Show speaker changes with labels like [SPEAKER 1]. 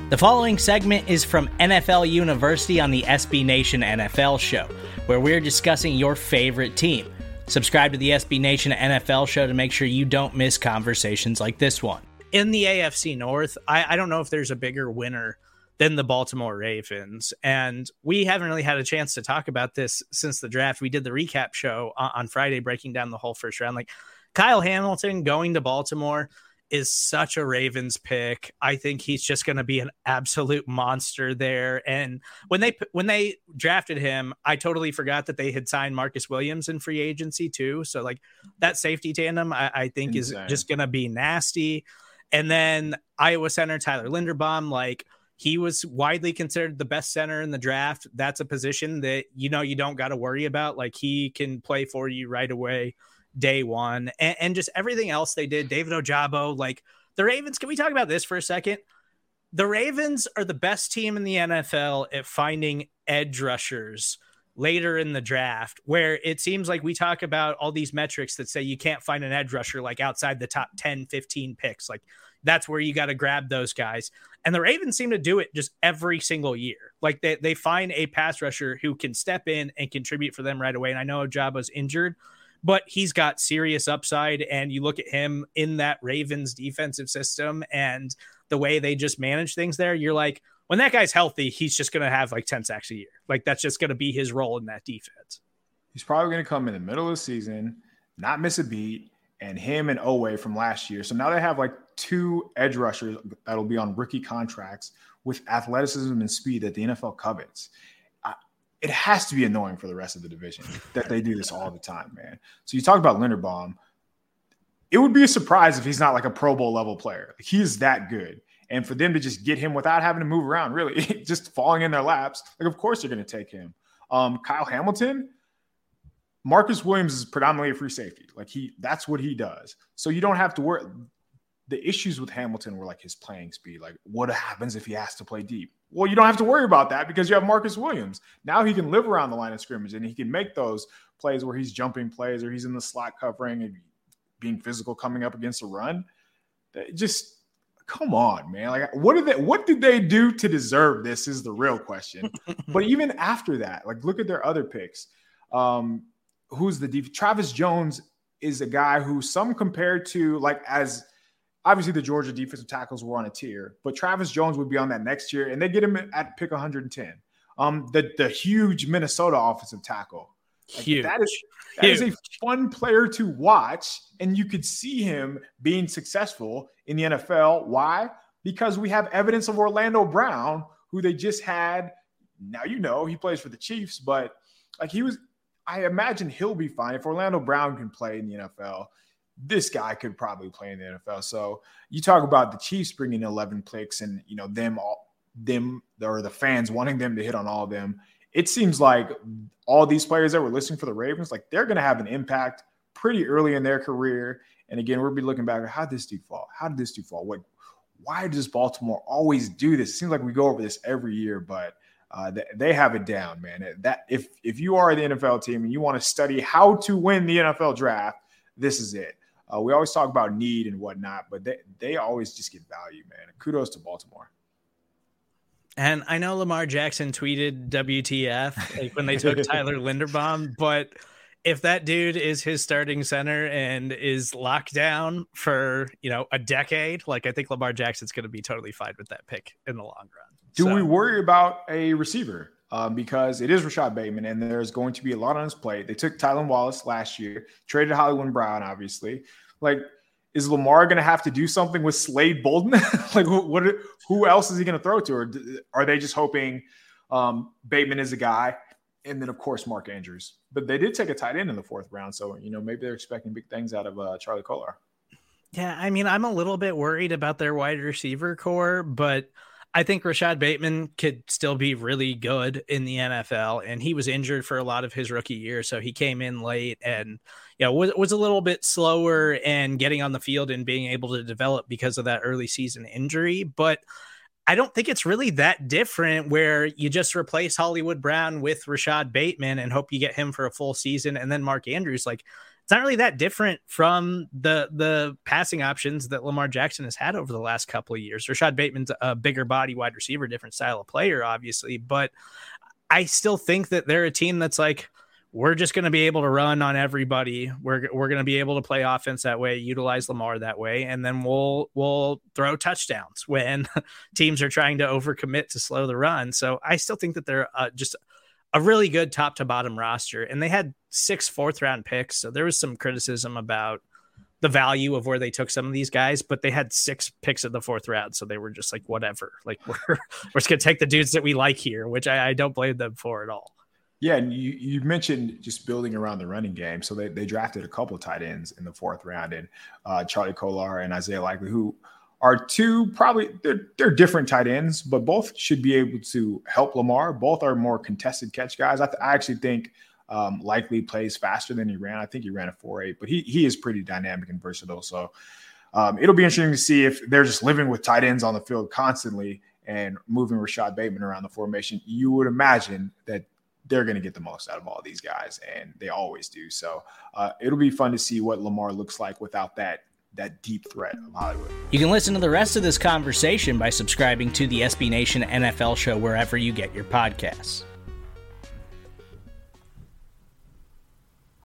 [SPEAKER 1] The following segment is from NFL University on the SB Nation NFL show, where we're discussing your favorite team. Subscribe to the SB Nation NFL show to make sure you don't miss conversations like this one. In the AFC North, I don't know if there's a bigger winner than the Baltimore Ravens. And we haven't really had a chance to talk about this since the draft. We did the recap show on Friday, breaking down the whole first round. Like, Kyle Hamilton going to Baltimore is such a Ravens pick. I think he's just going to be an absolute monster there. And when they drafted him, I totally forgot that they had signed Marcus Williams in free agency too. So like that safety tandem, I think is just going to be nasty. And then Iowa center Tyler Linderbaum, like he was widely considered the best center in the draft. That's a position that, you don't got to worry about. Like he can play for you right away. Day one, and just everything else they did. David Ojabo, like the Ravens. Can we talk about this for a second? The Ravens are the best team in the NFL at finding edge rushers later in the draft, where it seems like we talk about all these metrics that say you can't find an edge rusher like outside the top 10, 15 picks. Like that's where you got to grab those guys. And the Ravens seem to do it just every single year. Like they find a pass rusher who can step in and contribute for them right away. And I know Ojabo's injured, but he's got serious upside, and you look at him in that Ravens defensive system and the way they just manage things there, you're like, when that guy's healthy, he's just going to have like 10 sacks a year. Like that's just going to be his role in that defense.
[SPEAKER 2] He's probably going to come in the middle of the season, not miss a beat, and him and Owe from last year. So now they have like two edge rushers that'll be on rookie contracts with athleticism and speed that the NFL covets. It has to be annoying for the rest of the division that they do this all the time, man. So you talk about Linderbaum. It would be a surprise if he's not like a Pro Bowl level player. Like, he is that good. And for them to just get him without having to move around, really, just falling in their laps, like, of course you're going to take him. Kyle Hamilton, Marcus Williams is predominantly a free safety. Like that's what he does. So you don't have to worry. The issues with Hamilton were like his playing speed. Like what happens if he has to play deep? Well, you don't have to worry about that because you have Marcus Williams. Now he can live around the line of scrimmage and he can make those plays where he's jumping plays or he's in the slot covering and being physical coming up against a run. Just come on, man. Like what did they do to deserve this is the real question. But even after that, like look at their other picks. Who's the deep? Travis Jones is a guy who some compared to like as obviously the Georgia defensive tackles were on a tier, but Travis Jones would be on that next year, and they get him at pick 110. The huge Minnesota offensive tackle. Like, huge. That is a fun player to watch, and you could see him being successful in the NFL. Why? Because we have evidence of Orlando Brown, who they just had. Now he plays for the Chiefs, but like I imagine he'll be fine. If Orlando Brown can play in the NFL, this guy could probably play in the NFL. So you talk about the Chiefs bringing 11 picks and, them or the fans wanting them to hit on all of them. It seems like all these players that were listening for the Ravens, like they're going to have an impact pretty early in their career. And again, we'll be looking back at how did this dude fall? Why does Baltimore always do this? It seems like we go over this every year, but they have it down, man. That if you are the NFL team and you want to study how to win the NFL draft, this is it. We always talk about need and whatnot, but they always just get value, man. Kudos to Baltimore.
[SPEAKER 1] And I know Lamar Jackson tweeted WTF like when they took Tyler Linderbaum, but if that dude is his starting center and is locked down for, a decade, like I think Lamar Jackson's going to be totally fine with that pick in the long run.
[SPEAKER 2] Do we worry about a receiver? Because it is Rashad Bateman, and there's going to be a lot on his plate. They took Tylan Wallace last year, traded Hollywood Brown, obviously. Like, is Lamar going to have to do something with Slade Bolden? Like, who else is he going to throw to? Or are they just hoping Bateman is a guy? And then, of course, Mark Andrews. But they did take a tight end in the fourth round, so, maybe they're expecting big things out of Charlie Kolar.
[SPEAKER 1] Yeah, I mean, I'm a little bit worried about their wide receiver core, but I think Rashad Bateman could still be really good in the NFL, and he was injured for a lot of his rookie year, so he came in late and was a little bit slower and getting on the field and being able to develop because of that early season injury. But I don't think it's really that different where you just replace Hollywood Brown with Rashad Bateman and hope you get him for a full season, and then Mark Andrews, like it's not really that different from the passing options that Lamar Jackson has had over the last couple of years. Rashad Bateman's a bigger body wide receiver, different style of player, obviously, but I still think that they're a team that's like, we're just going to be able to run on everybody. We're going to be able to play offense that way, utilize Lamar that way, and then we'll throw touchdowns when teams are trying to overcommit to slow the run. So I still think that they're just a really good top to bottom roster, and they had 6 4th-round picks. So there was some criticism about the value of where they took some of these guys, but they had 6 picks in the 4th round. So they were just like, whatever, like we're just going to take the dudes that we like here, which I don't blame them for at all.
[SPEAKER 2] Yeah, and you mentioned just building around the running game. So they drafted a couple of tight ends in the 4th round, and Charlie Kolar and Isaiah Likely, who are two they're different tight ends, but both should be able to help Lamar. Both are more contested catch guys. I actually think Likely plays faster than he ran. I think he ran a 4.8, but he is pretty dynamic and versatile. So it'll be interesting to see if they're just living with tight ends on the field constantly and moving Rashad Bateman around the formation. You would imagine that they're going to get the most out of all these guys, and they always do. So it'll be fun to see what Lamar looks like without that deep threat of Hollywood.
[SPEAKER 1] You can listen to the rest of this conversation by subscribing to the SB Nation NFL show wherever you get your podcasts.